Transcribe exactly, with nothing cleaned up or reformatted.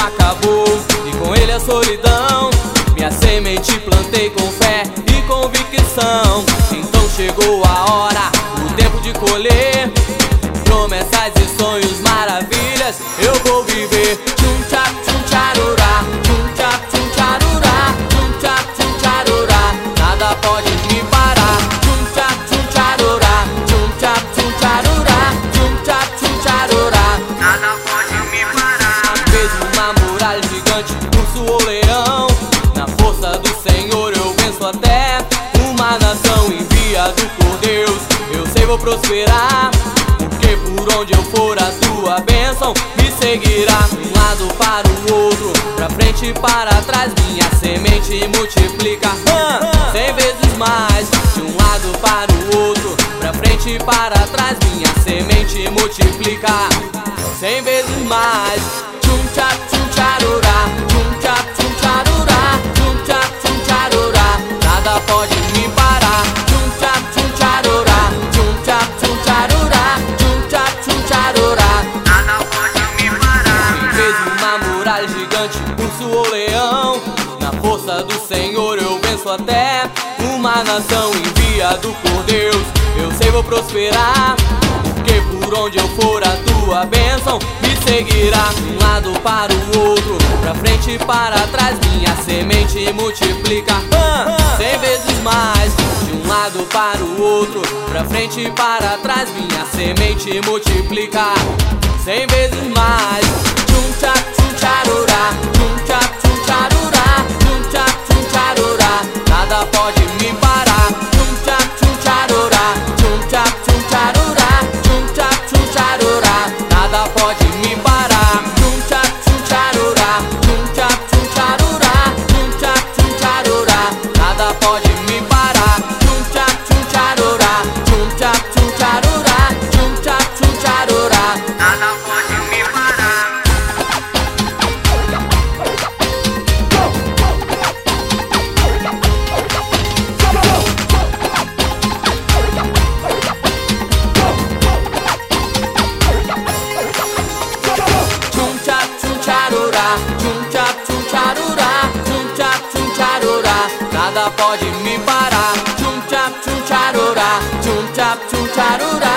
acabou e com ele a solidão. Minha semente plantei com fé e convicção. Então chegou a hora, o tempo de colher promessas e sonhos, maravilhas eu vou viver. Tchum tchap tchum tcharurá, tchum tchap tchum tcharurá, tchum tchap tchum tcharurá, nada pode me parar. Tchum tchap tchum tcharurá, tchum tchap tchum tcharurá, tchum tchap tchum tcharurá, Nada pode me parar. fez uma muralha gigante, urso ou leão. Na força do Senhor eu venço até uma nação enviado por Deus. Eu sei vou prosperar, porque por onde eu for a tua bênção me seguirá. De um lado para o outro, pra frente e para trás, minha semente multiplica ah, cem vezes mais. De um lado para o outro, pra frente e para trás, minha semente multiplica cem vezes mais. Tchum tchap tchum tcharurá, tchum tchap tchum tcharurá, tchum tchap tchum tcharurá, nada pode me parar. Tchum tchap tchum tcharurá, tchum tchap tchum tcharurá, tchum tchap tchum tcharurá, Nada pode me parar. fez uma muralha gigante, urso ou leão. Na força do Senhor eu venço até uma nação enviado por Deus. Eu sei vou prosperar, porque por onde eu for a tua bênção me seguirá. De um lado para o outro, pra frente e para trás, minha semente multiplica ah, cem vezes mais. De um lado para o outro, pra frente e para trás, minha semente multiplica cem vezes mais. Tchum tchap tchum tcharurá, tchum tchap tchum tcharurá, tchum tchap tchum tcharurá, nada pode me parar. Tchum tchap tchum tcharurá, tchum tchap tchum tcharurá, tchum tchap tchum tcharurá, nada pode me parar. Tchum tchap tchum tcharurá, tchum tchap tchum tcharurá, tchum tchap tchum tcharurá, nada pode me parar. Tchum tchap tchum tcharurá, tchum tchap tchum tcharurá, tchum tchap tchum tcharurá, Nada pode me parar. Tchum tchap tchum tcharurá, tchum tchap tchum tcharurá, tchum tchap tchum tcharurá, nada pode me parar. Tchum tchap tchum tcharurá, tchum tchap tchum tcharurá,